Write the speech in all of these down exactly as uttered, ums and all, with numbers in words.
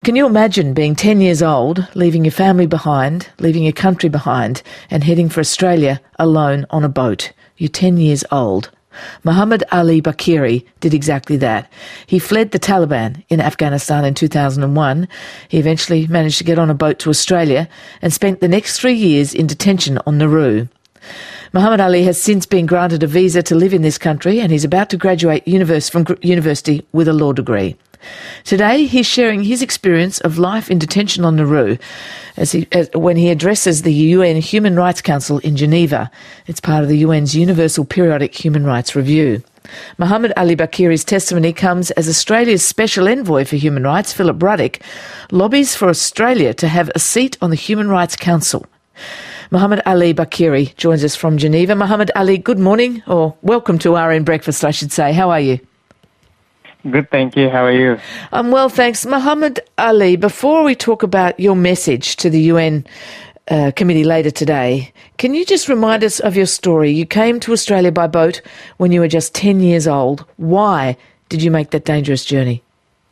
Can you imagine being ten years old, leaving your family behind, leaving your country behind, and heading for Australia alone on a boat? You're ten years old. Muhammad Ali Bakiri did exactly that. He fled the Taliban in Afghanistan in two thousand one. He eventually managed to get on a boat to Australia and spent the next three years in detention on Nauru. Muhammad Ali has since been granted a visa to live in this country, and he's about to graduate univers- from university with a law degree. Today, he's sharing his experience of life in detention on Nauru as he, as, when he addresses the U N Human Rights Council in Geneva. It's part of the U N's Universal Periodic Human Rights Review. Muhammad Ali Bakiri's testimony comes as Australia's Special Envoy for Human Rights, Philip Ruddock, lobbies for Australia to have a seat on the Human Rights Council. Muhammad Ali Bakiri joins us from Geneva. Muhammad Ali, good morning, or welcome to R N Breakfast, I should say. How are you? Good, thank you. How are you? I'm well, thanks. Muhammad Ali, before we talk about your message to the U N uh, committee later today, can you just remind us of your story? You came to Australia by boat when you were just ten years old. Why did you make that dangerous journey?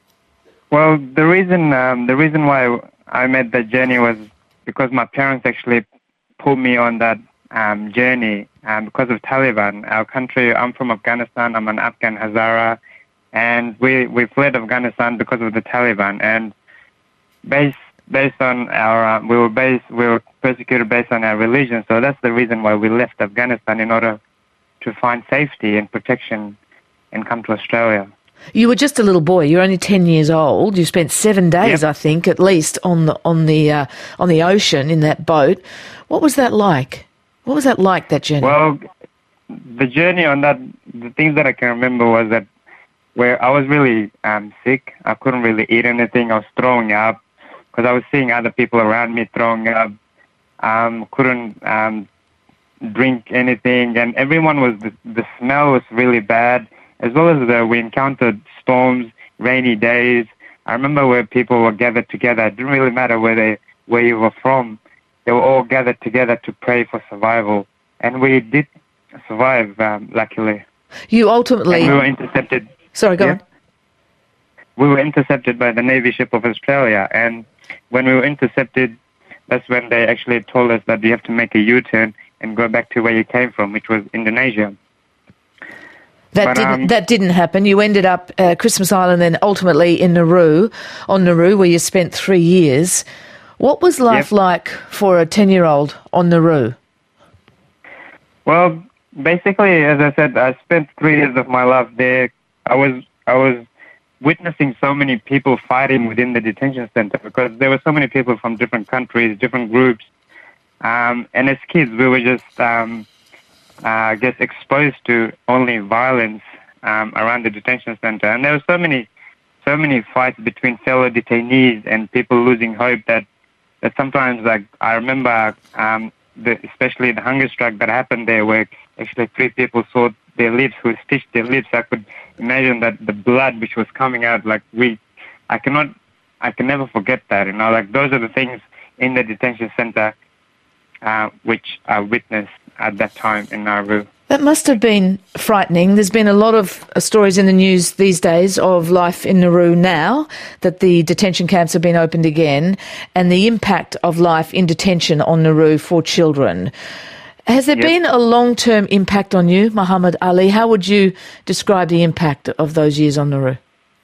Well, the reason um, the reason why I made that journey was because my parents actually pulled me on that um, journey um, because of Taliban. Our country, I'm from Afghanistan. I'm an Afghan Hazara. And we, we fled Afghanistan because of the Taliban. And based based on our uh, we were based we were persecuted based on our religion. So that's the reason why we left Afghanistan, in order to find safety and protection and come to Australia. You were just a little boy. You're only ten years old. You spent seven days, Yep. I think, at least on the on the uh, on the ocean in that boat. What was that like? What was that like? That journey? Well, the journey on that, the things that I can remember was that where I was really um, sick. I couldn't really eat anything. I was throwing up because I was seeing other people around me throwing up. Um, couldn't um, drink anything, and everyone was, the, the smell was really bad, as well as the, we encountered storms, rainy days. I remember where people were gathered together. It didn't really matter where they, where you were from. They were all gathered together to pray for survival, and we did survive, um, luckily. You ultimately... And we were intercepted. Sorry, go Yeah. on. We were intercepted by the Navy ship of Australia, and when we were intercepted, that's when they actually told us that you have to make a U-turn and go back to where you came from, which was Indonesia. That But, didn't um, that didn't happen. You ended up uh, Christmas Island, then ultimately in Nauru, on Nauru, where you spent three years. What was life Yep. like for a ten-year-old on Nauru? Well, basically, as I said, I spent three years of my life there. I was I was witnessing so many people fighting within the detention center, because there were so many people from different countries, different groups, um, and as kids, we were just, um, uh, I guess, exposed to only violence um, around the detention center, and there were so many, so many fights between fellow detainees and people losing hope that that sometimes, like, I remember, um, the, especially the hunger strike that happened there, where actually three people saw their lips, who stitched their lips. I could imagine that the blood which was coming out, like, we, I cannot, I can never forget that, you know, like, those are the things in the detention center uh, which I witnessed at that time in Nauru. That must have been frightening. There's been a lot of uh, stories in the news these days of life in Nauru now, that the detention camps have been opened again, and the impact of life in detention on Nauru for children. Has there Yep. been a long-term impact on you, Muhammad Ali? How would you describe the impact of those years on Nauru?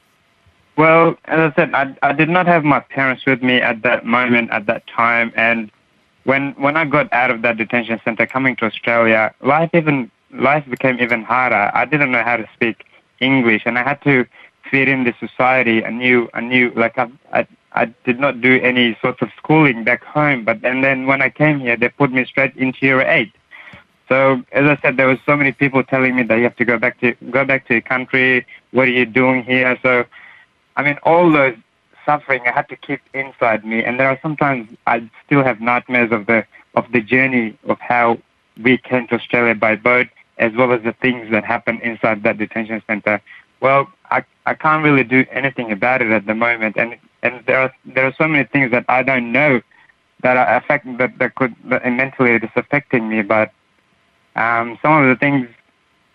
Well, as I said, I, I did not have my parents with me at that moment, at that time, and when when I got out of that detention center coming to Australia, life even life became even harder. I didn't know how to speak English, and I had to fit in the society. I knew, I knew, like I, I, I did not do any sort of schooling back home. But and then when I came here, they put me straight into year eight. So as I said, there was so many people telling me that you have to go back to go back to your country. What are you doing here? So, I mean, all those suffering I had to keep inside me, and there are sometimes I still have nightmares of the of the journey of how we came to Australia by boat, as well as the things that happened inside that detention center. Well, I I can't really do anything about it at the moment, and and there are there are so many things that I don't know that are affecting that that could that mentally it is affecting me. But um, some of the things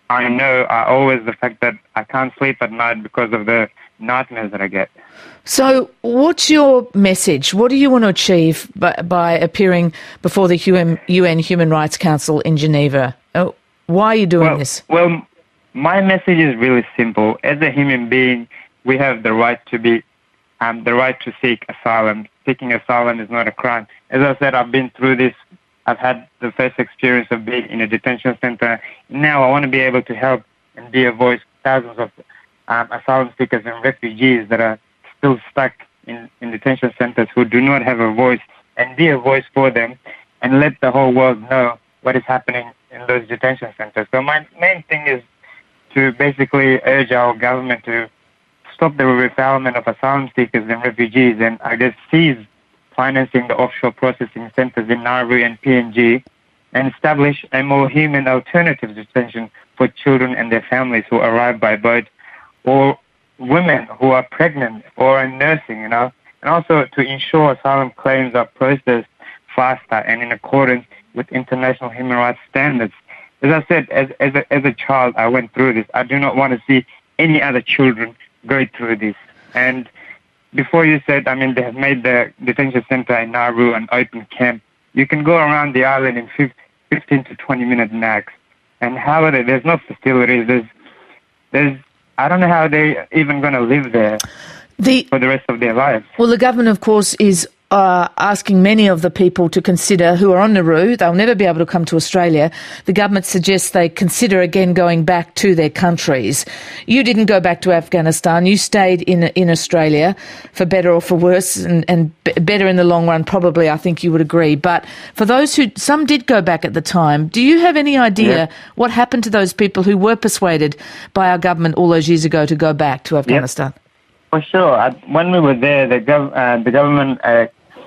I know are always the fact that I can't sleep at night because of the nightmares that I get. So what's your message? What do you want to achieve by, by appearing before the U N Human Rights Council in Geneva? Uh, why are you doing well, this? Well, my message is really simple. As a human being, we have the right to be, um, the right to seek asylum. Seeking asylum is not a crime. As I said, I've been through this. I've had the first experience of being in a detention center. Now I want to be able to help and be a voice for thousands of um, asylum seekers and refugees that are still stuck in, in detention centers who do not have a voice, and be a voice for them and let the whole world know what is happening in those detention centers. So my main thing is to basically urge our government to stop the refoulement of asylum seekers and refugees, and I guess seize financing the offshore processing centers in Nauru and P N G, and establish a more human alternative detention for children and their families who arrive by boat, or women who are pregnant or are nursing, you know, and also to ensure asylum claims are processed faster and in accordance with international human rights standards. As I said, as, as, a, as a child, I went through this. I do not want to see any other children go through this. And before you said, I mean, they have made the detention center in Nauru an open camp. You can go around the island in fifteen to twenty minutes max. And how are they? There's no facilities. There's, there's, I don't know how they're even going to live there the, for the rest of their lives. Well, the government, of course, is uh, asking many of the people to consider who are on Nauru. They'll never be able to come to Australia. The government suggests they consider again going back to their countries. You didn't go back to Afghanistan. You stayed in in Australia, for better or for worse, and, and b- better in the long run, probably, I think you would agree. But for those who, some did go back at the time, do you have any idea Yep. what happened to those people who were persuaded by our government all those years ago to go back to Afghanistan? Yep. For sure. I, when we were there, the, gov- uh, the government... Uh,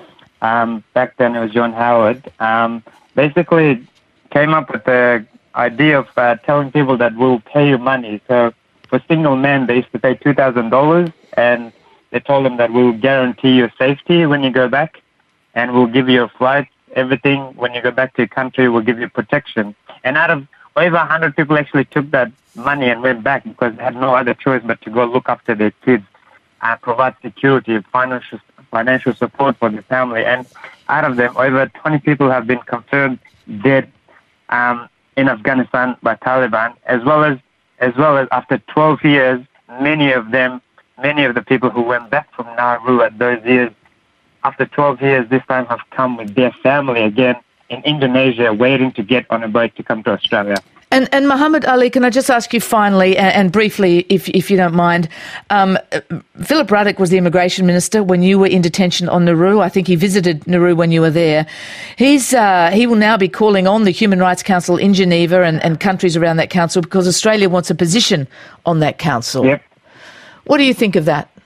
Um, back then it was John Howard, um, basically came up with the idea of uh, telling people that we'll pay you money. So for single men, they used to pay two thousand dollars, and they told them that we'll guarantee your safety when you go back, and we'll give you a flight, everything. When you go back to your country, we'll give you protection. And out of over one hundred people actually took that money and went back because they had no other choice but to go look after their kids and provide security, financial financial support for the family. And out of them, over twenty people have been confirmed dead um, in Afghanistan by Taliban, as well as as well as after twelve years, many of them, many of the people who went back from Nauru at those years, after twelve years, this time have come with their family again in Indonesia, waiting to get on a boat to come to Australia. And, and Muhammad Ali, can I just ask you finally, and, and briefly, if if you don't mind, um, Philip Ruddock was the immigration minister when you were in detention on Nauru. I think he visited Nauru when you were there. He's uh, he will now be calling on the Human Rights Council in Geneva and, and countries around that council because Australia wants a position on that council. Yep. What do you think of that?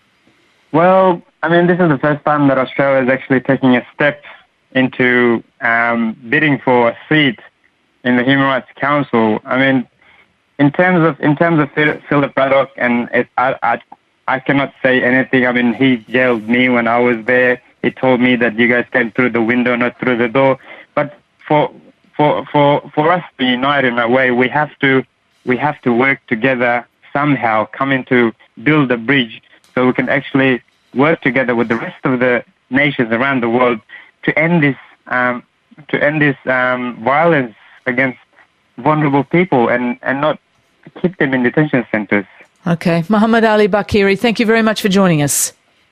Well, I mean, this is the first time that Australia is actually taking a step into um, bidding for a seat in the Human Rights Council. I mean, in terms of in terms of Philip Ruddock, and it, I, I I cannot say anything. I mean, he jailed me when I was there. He told me that you guys came through the window, not through the door. But for for for for us to unite in a way, we have to we have to work together somehow, coming to build a bridge so we can actually work together with the rest of the nations around the world to end this um, to end this um, violence against vulnerable people and, and not keep them in detention centres. Okay. Muhammad Ali Bakiri, thank you very much for joining us.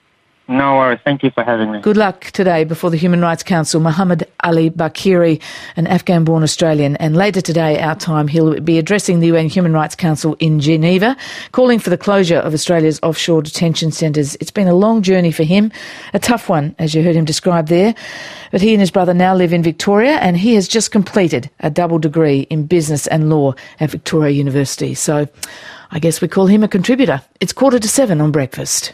No worries. Thank you for having me. Good luck today before the Human Rights Council. Muhammad Ali Bakiri, an Afghan-born Australian. And later today, our time, he'll be addressing the U N Human Rights Council in Geneva, calling for the closure of Australia's offshore detention centres. It's been a long journey for him, a tough one, as you heard him describe there. But he and his brother now live in Victoria, and he has just completed a double degree in business and law at Victoria University. So I guess we call him a contributor. It's quarter to seven on Breakfast.